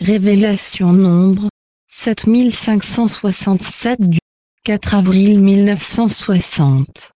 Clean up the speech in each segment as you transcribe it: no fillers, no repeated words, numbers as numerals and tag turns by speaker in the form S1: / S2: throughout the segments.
S1: Révélation nombre 7567 du 4 avril 1960.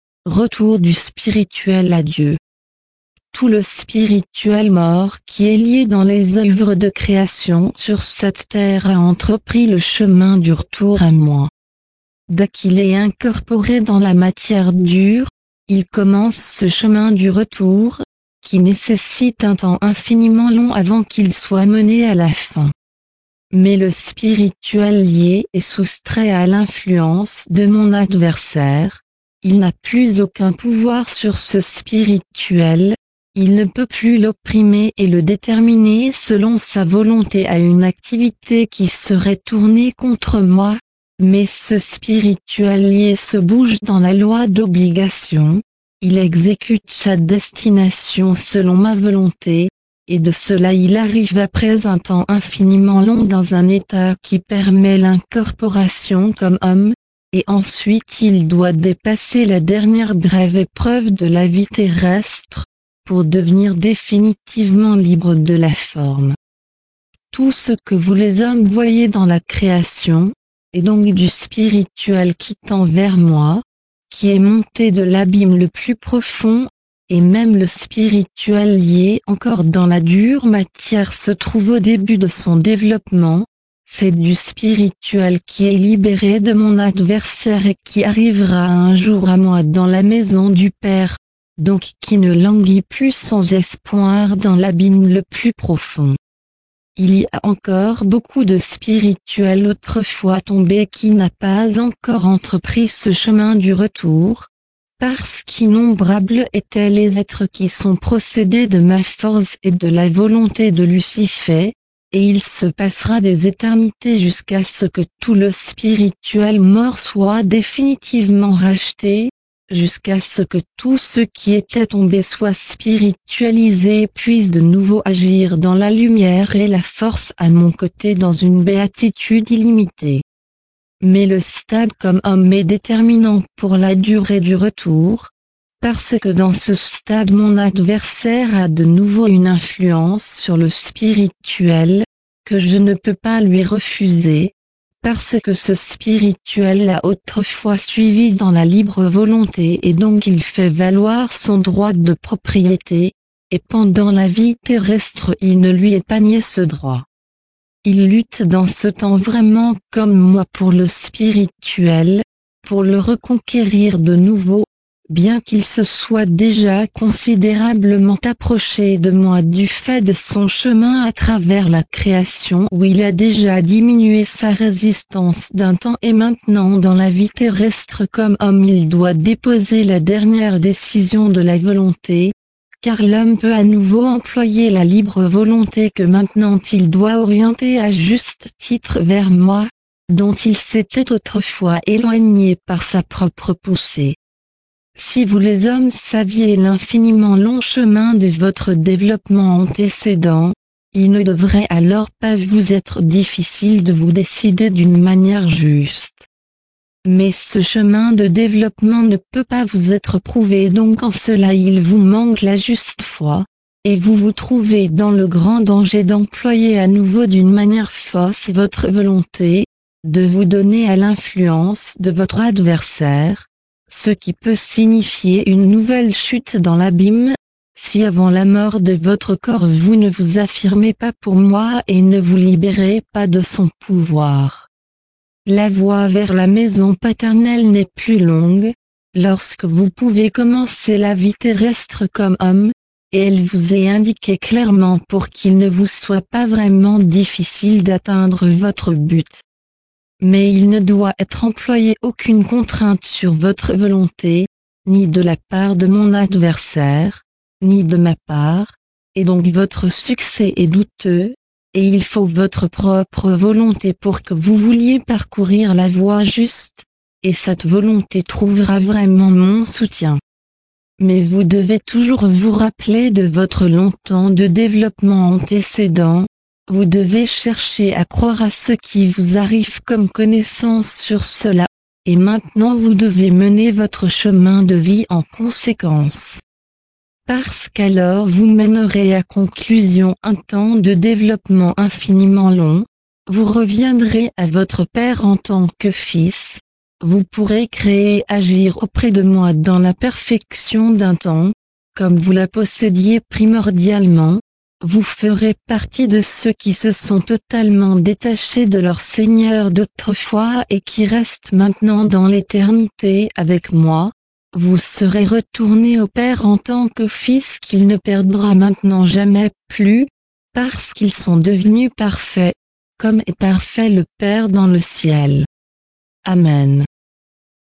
S1: Retour du spirituel à Dieu. Tout le spirituel mort qui est lié dans les œuvres de création sur cette terre a entrepris le chemin du retour à moi. Dès qu'il est incorporé dans la matière dure, il commence ce chemin du retour, qui nécessite un temps infiniment long avant qu'il soit mené à la fin. Mais le spirituel lié est soustrait à l'influence de mon adversaire, il n'a plus aucun pouvoir sur ce spirituel, il ne peut plus l'opprimer et le déterminer selon sa volonté à une activité qui serait tournée contre moi, mais ce spirituel lié se bouge dans la loi d'obligation. Il exécute sa destination selon ma volonté, et de cela il arrive après un temps infiniment long dans un état qui permet l'incorporation comme homme, et ensuite il doit dépasser la dernière brève épreuve de la vie terrestre, pour devenir définitivement libre de la forme. Tout ce que vous les hommes voyez dans la création, est donc du spirituel qui tend vers moi, qui est monté de l'abîme le plus profond, et même le spirituel lié encore dans la dure matière se trouve au début de son développement, c'est du spirituel qui est libéré de mon adversaire et qui arrivera un jour à moi dans la maison du Père, donc qui ne languit plus sans espoir dans l'abîme le plus profond. Il y a encore beaucoup de spirituels autrefois tombés qui n'a pas encore entrepris ce chemin du retour, parce qu'innombrables étaient les êtres qui sont procédés de ma force et de la volonté de Lucifer, et il se passera des éternités jusqu'à ce que tout le spirituel mort soit définitivement racheté, jusqu'à ce que tout ce qui était tombé soit spiritualisé et puisse de nouveau agir dans la lumière et la force à mon côté dans une béatitude illimitée. Mais le stade comme homme est déterminant pour la durée du retour, parce que dans ce stade mon adversaire a de nouveau une influence sur le spirituel, que je ne peux pas lui refuser, parce que ce spirituel l'a autrefois suivi dans la libre volonté et donc il fait valoir son droit de propriété, et pendant la vie terrestre il ne lui épargnait ce droit. Il lutte dans ce temps vraiment comme moi pour le spirituel, pour le reconquérir de nouveau, bien qu'il se soit déjà considérablement approché de moi du fait de son chemin à travers la création où il a déjà diminué sa résistance d'un temps et maintenant dans la vie terrestre comme homme il doit déposer la dernière décision de la volonté, car l'homme peut à nouveau employer la libre volonté que maintenant il doit orienter à juste titre vers moi, dont il s'était autrefois éloigné par sa propre poussée. Si vous les hommes saviez l'infiniment long chemin de votre développement antécédent, il ne devrait alors pas vous être difficile de vous décider d'une manière juste. Mais ce chemin de développement ne peut pas vous être prouvé donc en cela il vous manque la juste foi, et vous vous trouvez dans le grand danger d'employer à nouveau d'une manière fausse votre volonté, de vous donner à l'influence de votre adversaire, ce qui peut signifier une nouvelle chute dans l'abîme, si avant la mort de votre corps vous ne vous affirmez pas pour moi et ne vous libérez pas de son pouvoir. La voie vers la maison paternelle n'est plus longue, lorsque vous pouvez commencer la vie terrestre comme homme, et elle vous est indiquée clairement pour qu'il ne vous soit pas vraiment difficile d'atteindre votre but. Mais il ne doit être employé aucune contrainte sur votre volonté, ni de la part de mon adversaire, ni de ma part, et donc votre succès est douteux, et il faut votre propre volonté pour que vous vouliez parcourir la voie juste, et cette volonté trouvera vraiment mon soutien. Mais vous devez toujours vous rappeler de votre long temps de développement antécédent. Vous devez chercher à croire à ce qui vous arrive comme connaissance sur cela, et maintenant vous devez mener votre chemin de vie en conséquence. parce qu'alors vous mènerez à conclusion un temps de développement infiniment long, vous reviendrez à votre Père en tant que Fils, vous pourrez créer et agir auprès de moi dans la perfection d'un temps, comme vous la possédiez primordialement, vous ferez partie de ceux qui se sont totalement détachés de leur Seigneur d'autrefois et qui restent maintenant dans l'éternité avec moi. Vous serez retournés au Père en tant que fils qu'il ne perdra maintenant jamais plus, parce qu'ils sont devenus parfaits, comme est parfait le Père dans le ciel. Amen.